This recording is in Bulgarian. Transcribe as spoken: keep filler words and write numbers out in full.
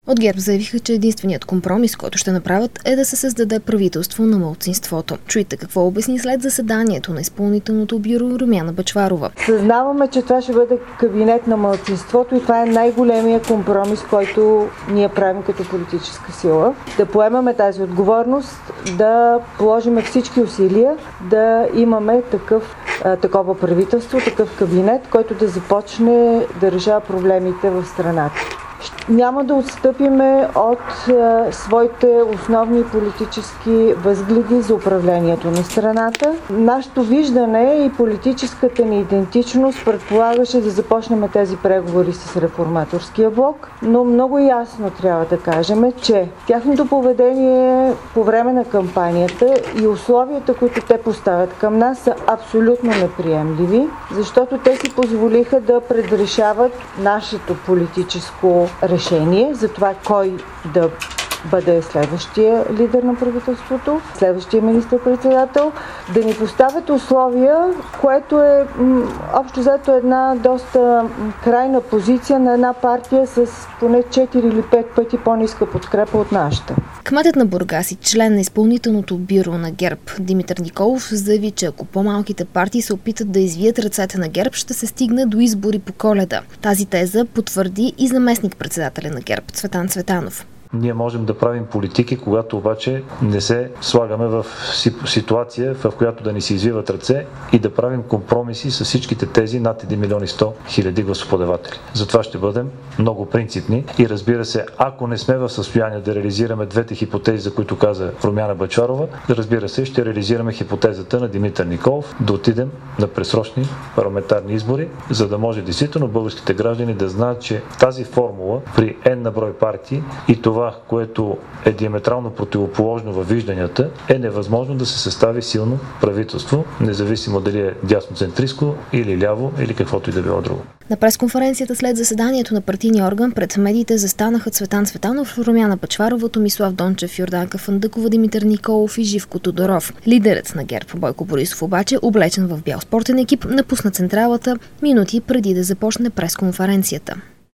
От ГЕРБ заявиха, че единственият компромис, който ще направят, е да се създаде правителство на малцинството. Чуйте какво обясни след заседанието на изпълнителното бюро Румяна Бъчварова. Съзнаваме, че това ще бъде кабинет на малцинството и това е най-големия компромис, който ние правим като политическа сила. Да поемаме тази отговорност, да положим всички усилия, да имаме такъв, такова правителство, такъв кабинет, който да започне да решава проблемите в страната. Няма да отстъпиме от е, своите основни политически възгледи за управлението на страната. Нашето виждане и политическата ни идентичност предполагаше да започнем тези преговори с реформаторския блок, но много ясно трябва да кажем, че тяхното поведение по време на кампанията и условията, които те поставят към нас, са абсолютно неприемливи, защото те си позволиха да предрешават нашето политическо решение за това кой да бъде следващия лидер на правителството, следващия министър-председател, да ни поставят условия, което е м, общо взето една доста крайна позиция на една партия с поне четири или пет пъти по-ниска подкрепа от нашата. Кметът на Бургас и член на изпълнителното бюро на ГЕРБ Димитър Николов заяви, че ако по-малките партии се опитат да извият ръцете на ГЕРБ, ще се стигне до избори по Коледа. Тази теза потвърди и заместник-председателя на ГЕРБ Цветан Цветанов. Ние можем да правим политики, когато обаче не се слагаме в ситуация, в която да ни се извиват ръце и да правим компромиси с всичките тези над един милион и сто хиляди гласоподаватели. Затова ще бъдем много принципни и разбира се, ако не сме в състояние да реализираме двете хипотези, за които каза Румяна Бъчварова, разбира се, ще реализираме хипотезата на Димитър Николов да отидем на предсрочни парламентарни избори, за да може действително българските граждани да знаят, че тази формула при N на брой партии и това, което е диаметрално противоположно във вижданията, е невъзможно да се състави силно правителство, независимо дали е дясноцентристко или ляво, или каквото и да било друго. На пресконференцията след заседанието на партийния орган пред медиите застанаха Цветан Цветанов, Румяна Бъчварова, Томислав Дончев, Йорданка Фандъкова, Димитър Николов и Живко Тодоров. Лидерът на ГЕРБ Бойко Борисов обаче, облечен в бял спортен екип, напусна централата минути преди да започне пресконференцията.